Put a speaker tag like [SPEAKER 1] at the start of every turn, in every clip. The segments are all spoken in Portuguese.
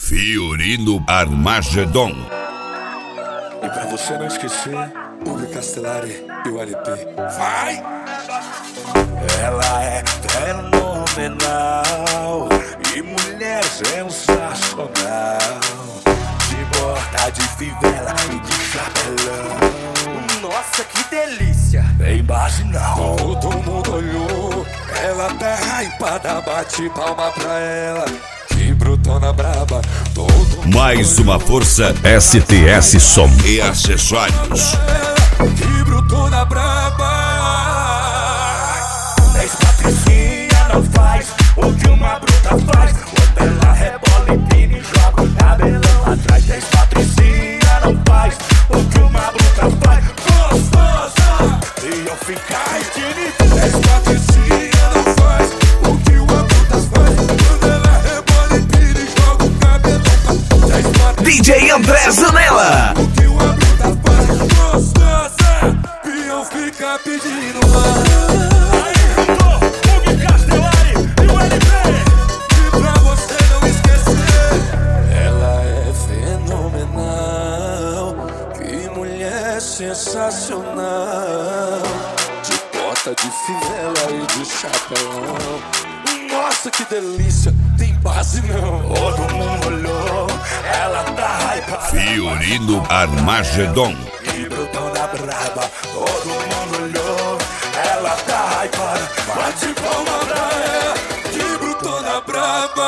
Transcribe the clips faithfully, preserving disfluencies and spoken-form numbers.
[SPEAKER 1] Fiorino Armagedon.
[SPEAKER 2] E pra você não esquecer, Uber Castellari e o L P. Vai! Ela é fenomenal e mulher sensacional, de bota, de fivela e de chapelão.
[SPEAKER 3] Nossa, que delícia!
[SPEAKER 2] Tem base não, todo mundo olhou. Ela tá hypada, bate palma pra ela. Que brutona braba, todo mundo
[SPEAKER 1] Mais uma força S T S Som e acessórios.
[SPEAKER 2] Que brutona braba. Dez patricinha não faz o que uma bruta faz. Quando ela rebola e pina e joga o cabelão atrás. Dez patricinha não faz o que uma bruta faz. Gostosa! E eu ficar intimidado. Dez patricinha não faz o que uma bruta faz. Quando ela rebola e pina e joga o cabelão atrás.
[SPEAKER 3] D J André Zanella.
[SPEAKER 2] O que uma bruta faz. Gostosa! E eu ficar pedindo mais. Sensacional, de bota, de fivela e de chapelão. Nossa, que delícia, tem base não. Todo mundo olhou, ela tá hypada.
[SPEAKER 1] Fiorino Armagedon.
[SPEAKER 2] Que brutona braba, todo mundo olhou, ela tá hypada. Bate palma pra ela, que brutona braba.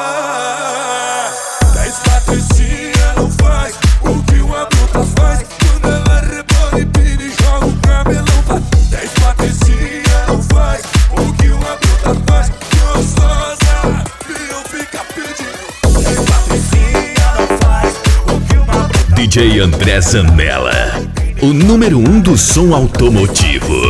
[SPEAKER 2] Dez patricinha não faz o que uma bruta faz.
[SPEAKER 4] D J André Zanella, o número um do som automotivo.